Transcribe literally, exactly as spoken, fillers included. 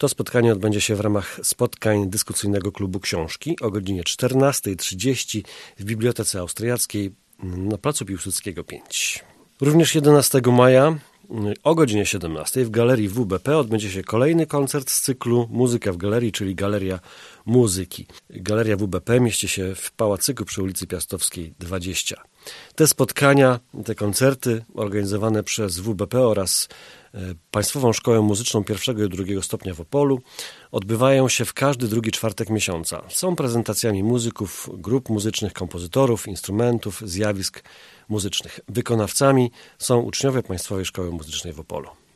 To spotkanie odbędzie się w ramach spotkań dyskusyjnego klubu książki o godzinie czternasta trzydzieści w Bibliotece Austriackiej na placu Piłsudskiego pięć. Również jedenastego maja o godzinie siedemnastej w Galerii W B P odbędzie się kolejny koncert z cyklu Muzyka w Galerii, czyli Galeria Muzyki. Galeria W B P mieści się w Pałacyku przy ulicy Piastowskiej dwadzieścia. Te spotkania, te koncerty organizowane przez W B P oraz Państwową Szkołę Muzyczną pierwszego i drugiego stopnia w Opolu odbywają się w każdy drugi czwartek miesiąca. Są prezentacjami muzyków, grup muzycznych, kompozytorów, instrumentów, zjawisk muzycznych. Wykonawcami są uczniowie Państwowej Szkoły Muzycznej w Opolu.